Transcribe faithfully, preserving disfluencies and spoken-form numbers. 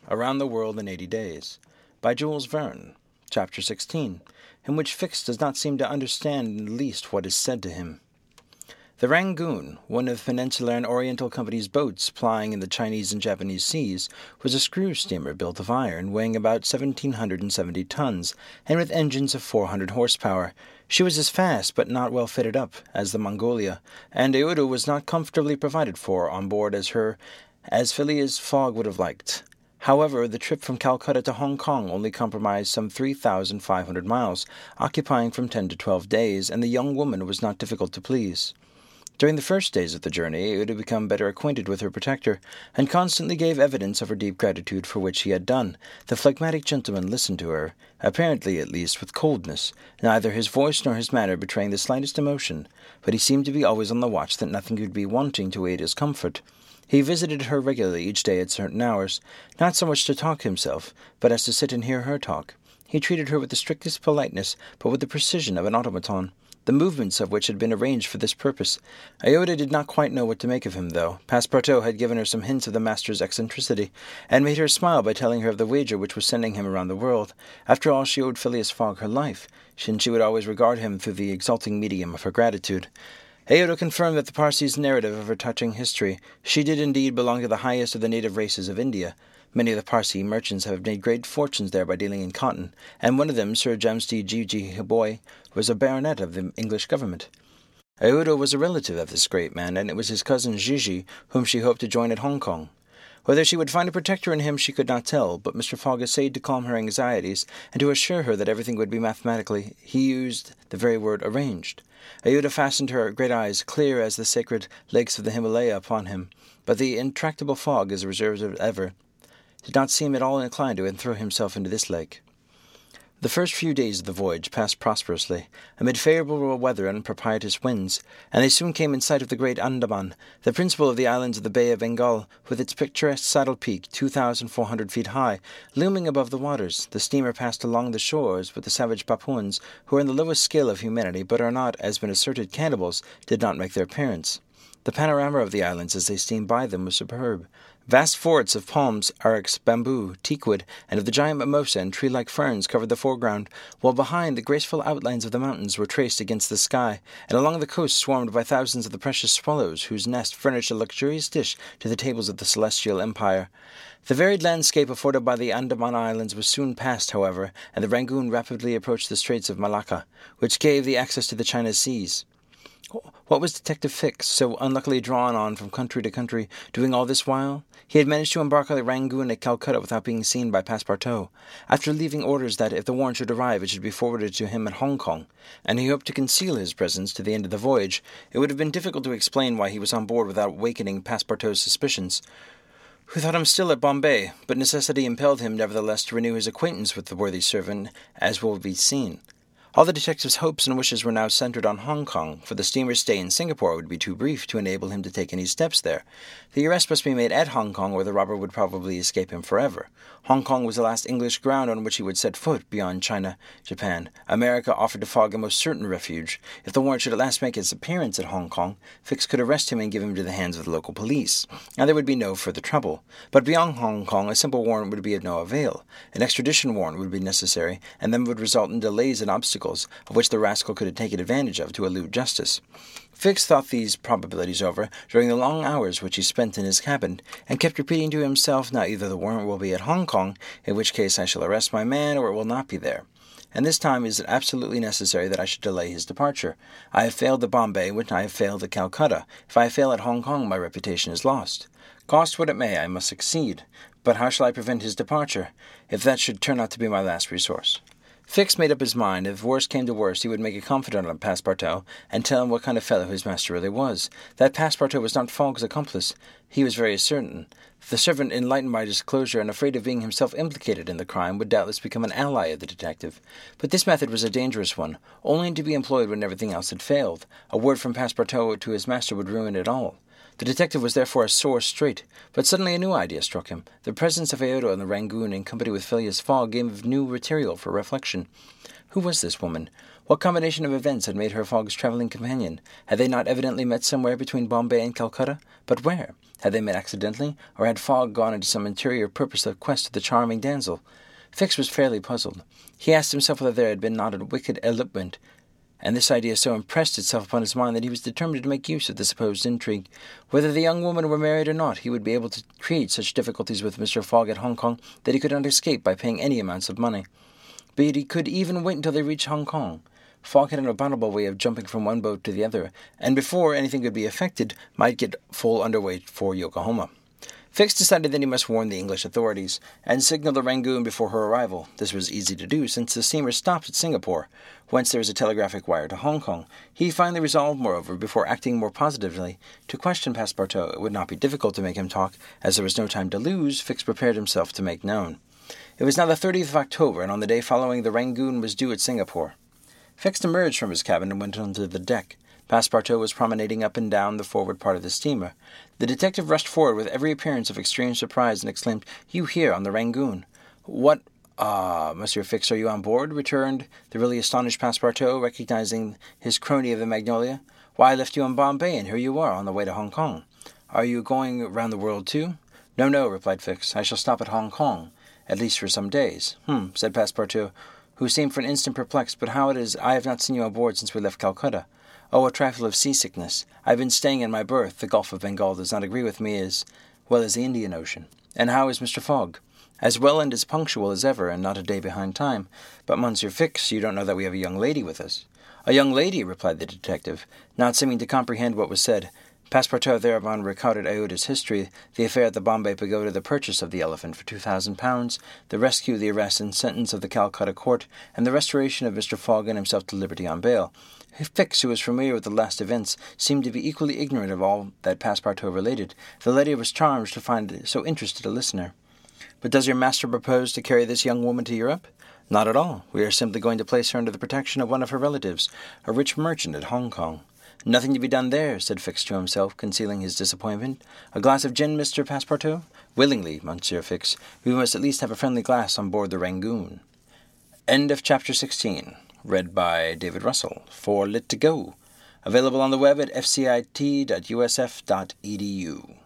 Around the World in Eighty Days, by Jules Verne, Chapter sixteen, in which Fix does not seem to understand in the least what is said to him. The Rangoon, one of Peninsular and Oriental Company's boats plying in the Chinese and Japanese seas, was a screw steamer built of iron, weighing about one thousand seven hundred seventy tons, and with engines of four hundred horsepower. She was as fast, but not well fitted up, as the Mongolia, and Aoda was not comfortably provided for on board as her, as Phileas Fogg would have liked. However, the trip from Calcutta to Hong Kong only comprised some three thousand five hundred miles, occupying from ten to twelve days, and the young woman was not difficult to please. During the first days of the journey, Aoda had become better acquainted with her protector, and constantly gave evidence of her deep gratitude for which he had done. The phlegmatic gentleman listened to her, apparently at least with coldness, neither his voice nor his manner betraying the slightest emotion, but he seemed to be always on the watch that nothing could be wanting to aid his comfort. He visited her regularly each day at certain hours, not so much to talk himself, but as to sit and hear her talk. He treated her with the strictest politeness, but with the precision of an automaton, the movements of which had been arranged for this purpose. Aoda did not quite know what to make of him, though. Passepartout had given her some hints of the master's eccentricity, and made her smile by telling her of the wager which was sending him around the world. After all, she owed Phileas Fogg her life, and she would always regard him through the exalting medium of her gratitude. Aoda confirmed that the Parsi's narrative of her touching history. She did indeed belong to the highest of the native races of India. Many of the Parsi merchants have made great fortunes there by dealing in cotton, and one of them, Sir Jamsty Jeejeeh Hiboy, was a baronet of the English government. Aoda was a relative of this great man, and it was his cousin Jeejeeh whom she hoped to join at Hong Kong. Whether she would find a protector in him she could not tell, but Mister Fogg essayed to calm her anxieties, and to assure her that everything would be mathematically, he used the very word, arranged. Aoda fastened her great eyes, clear as the sacred lakes of the Himalaya, upon him, but the intractable Fogg, as reserved as ever, did not seem at all inclined to throw himself into this lake. The first few days of the voyage passed prosperously, amid favourable weather and propitious winds, and they soon came in sight of the great Andaman, the principal of the islands of the Bay of Bengal, with its picturesque saddle peak, two thousand four hundred feet high, looming above the waters. The steamer passed along the shores, but the savage Papuans, who are in the lowest scale of humanity, but are not, as been asserted, cannibals, did not make their appearance. The panorama of the islands as they steamed by them was superb. Vast forests of palms, arix, bamboo, teakwood, and of the giant mimosa and tree-like ferns covered the foreground, while behind the graceful outlines of the mountains were traced against the sky, and along the coast swarmed by thousands of the precious swallows, whose nest furnished a luxurious dish to the tables of the celestial empire. The varied landscape afforded by the Andaman Islands was soon passed, however, and the Rangoon rapidly approached the Straits of Malacca, which gave the access to the China seas. What was Detective Fix, so unluckily drawn on from country to country, doing all this while? He had managed to embark on the Rangoon at Calcutta without being seen by Passepartout, after leaving orders that, if the warrant should arrive, it should be forwarded to him at Hong Kong, and he hoped to conceal his presence to the end of the voyage. It would have been difficult to explain why he was on board without awakening Passepartout's suspicions, who thought him still at Bombay, but necessity impelled him nevertheless to renew his acquaintance with the worthy servant, as will be seen. All the detective's hopes and wishes were now centered on Hong Kong, for the steamer's stay in Singapore would be too brief to enable him to take any steps there. The arrest must be made at Hong Kong, or the robber would probably escape him forever. Hong Kong was the last English ground on which he would set foot beyond China, Japan. America offered to Fogg a most certain refuge. If the warrant should at last make its appearance at Hong Kong, Fix could arrest him and give him to the hands of the local police, and there would be no further trouble. But beyond Hong Kong, a simple warrant would be of no avail. An extradition warrant would be necessary, and then would result in delays and obstacles, of which the rascal could have taken advantage of to elude justice. Fix thought these probabilities over during the long hours which he spent in his cabin, and kept repeating to himself, now either the warrant will be at Hong Kong, in which case I shall arrest my man, or it will not be there. And this time is it absolutely necessary that I should delay his departure. I have failed at Bombay, when I have failed at Calcutta. If I fail at Hong Kong, my reputation is lost. Cost what it may, I must succeed. But how shall I prevent his departure, if that should turn out to be my last resource? Fix made up his mind. If worst came to worst, he would make a confidant of Passepartout, and tell him what kind of fellow his master really was. That Passepartout was not Fogg's accomplice, he was very certain. The servant, enlightened by disclosure and afraid of being himself implicated in the crime, would doubtless become an ally of the detective. But this method was a dangerous one, only to be employed when everything else had failed. A word from Passepartout to his master would ruin it all. The detective was therefore a sore strait, but suddenly a new idea struck him. The presence of Aoda on the Rangoon in company with Phileas Fogg gave new material for reflection. Who was this woman? What combination of events had made her Fogg's travelling companion? Had they not evidently met somewhere between Bombay and Calcutta? But where? Had they met accidentally, or had Fogg gone into some interior purposeless quest of the charming damsel? Fix was fairly puzzled. He asked himself whether there had been not a wicked elopement, and this idea so impressed itself upon his mind that he was determined to make use of the supposed intrigue. Whether the young woman were married or not, he would be able to create such difficulties with Mister Fogg at Hong Kong that he could not escape by paying any amounts of money. But he could even wait until they reached Hong Kong. Fogg had an abominable way of jumping from one boat to the other, and before anything could be effected, might get full underway for Yokohama. Fix decided that he must warn the English authorities, and signal the Rangoon before her arrival. This was easy to do, since the steamer stopped at Singapore, whence there was a telegraphic wire to Hong Kong. He finally resolved, moreover, before acting more positively, to question Passepartout. It would not be difficult to make him talk. As there was no time to lose, Fix prepared himself to make known. It was now the thirtieth of October, and on the day following the Rangoon was due at Singapore. Fix emerged from his cabin and went onto the deck. Passepartout was promenading up and down the forward part of the steamer. The detective rushed forward with every appearance of extreme surprise and exclaimed, "You here on the Rangoon?" "What, ah, uh, Monsieur Fix, are you on board?" returned the really astonished Passepartout, recognizing his crony of the Magnolia. "Why, I left you in Bombay, and here you are, on the way to Hong Kong. Are you going round the world, too?" "No, no," replied Fix. "I shall stop at Hong Kong, at least for some days." "Hm," said Passepartout, who seemed for an instant perplexed. "But how it is I have not seen you on board since we left Calcutta." "Oh, a trifle of seasickness. I have been staying in my berth. The Gulf of Bengal does not agree with me as well as the Indian Ocean." "And how is Mister Fogg?" "As well and as punctual as ever, and not a day behind time. But, Monsieur Fix, you don't know that we have a young lady with us." "A young lady?" replied the detective, not seeming to comprehend what was said. Passepartout thereupon recounted Iota's history, the affair at the Bombay Pagoda, the purchase of the elephant for two thousand pounds, the rescue, the arrest, and sentence of the Calcutta court, and the restoration of Mister Fogg and himself to liberty on bail. Fix, who was familiar with the last events, seemed to be equally ignorant of all that Passepartout related. The lady was charmed to find so interested a listener. "But does your master propose to carry this young woman to Europe?" "Not at all. We are simply going to place her under the protection of one of her relatives, a rich merchant at Hong Kong." "Nothing to be done there," said Fix to himself, concealing his disappointment. "A glass of gin, Mister Passepartout?" "Willingly, Monsieur Fix. We must at least have a friendly glass on board the Rangoon." End of chapter sixteen. Read by David Russell. For Lit to Go. Available on the web at f c i t dot u s f dot e d u.